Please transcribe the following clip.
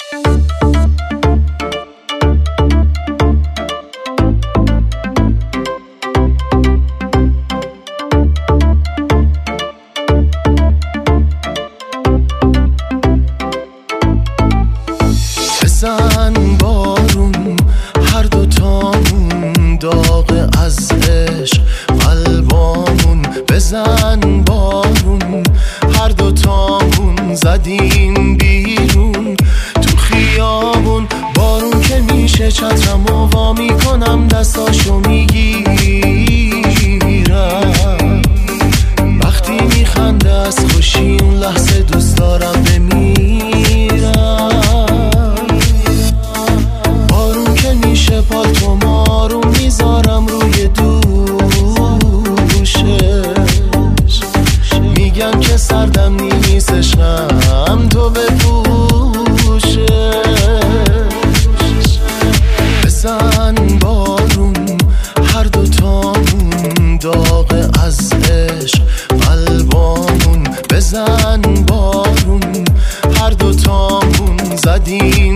بزن بارون هر دوتامون، داغ از عشق قلبامون. بزن بارون هر دوتامون، زدیم بیرون تو خیابون. بارون که میشه چترمو وا میکنم، دستاشو میگیرم. وقتی میخنده از خوشی اون لحظه دوست دارم بمیرم. بارون که میشه پالتو مارون میذارم روی دوشش. میگم که سردم نیست عشقم تو بپوشش. بزن بارون هر دوتامون، داغ از عشق قلبامون. بزن بارون هر دوتامون، زدیم